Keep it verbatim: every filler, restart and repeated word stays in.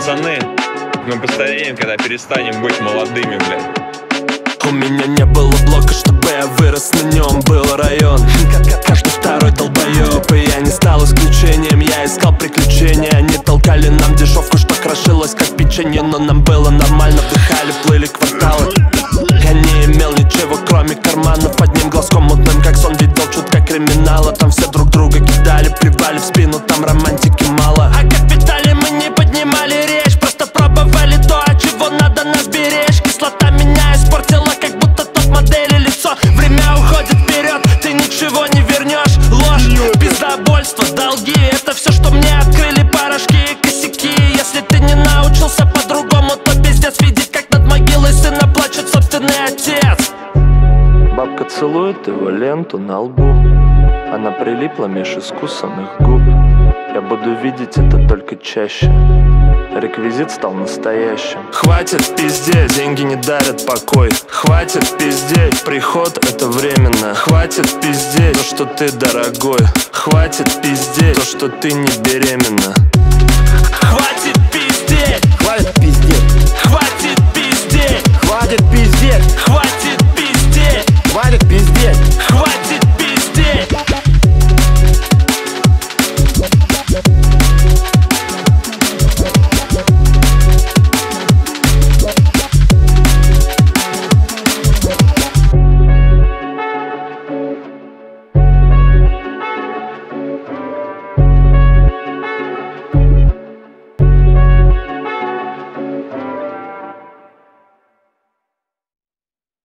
пацаны, мы постареем, когда перестанем быть молодыми, блядь. У меня не было блока, чтобы я вырос на нем. Был район, каждый второй долбоёб, и я не стал исключением. Я искал приключения, они толкали нам дешевку, что крошилось как печенье. Но нам было нормально, вдыхали, плыли кварталы. Я не имел ничего, кроме карманов. Одним глазком мутным, как сон, видел чутка криминала. Там все друг друга кидали, плевали в спину, там романтики мало. О капитале мы не поднимали речь, просто пробовали то, от чего надо нас беречь. Кислота меня испортила, как будто топ-модели лицо. Время уходит вперед, ты ничего не вернешь. Ложь, пиздобольство, долги, это все, что мне открыли порошки и косяки. Если ты не научился по-другому, то пиздец. Видеть, как над могилой сына плачет собственный отец. Бабка целует его ленту на лбу, она прилипла меж искусанных губ. Я буду видеть это только чаще, реквизит стал настоящим. Хватит пиздеть, деньги не дарят покой. Хватит пиздеть, приход это временно. Хватит пиздеть, то, что ты дорогой. Хватит пиздеть, то, что ты не беременна. Хватит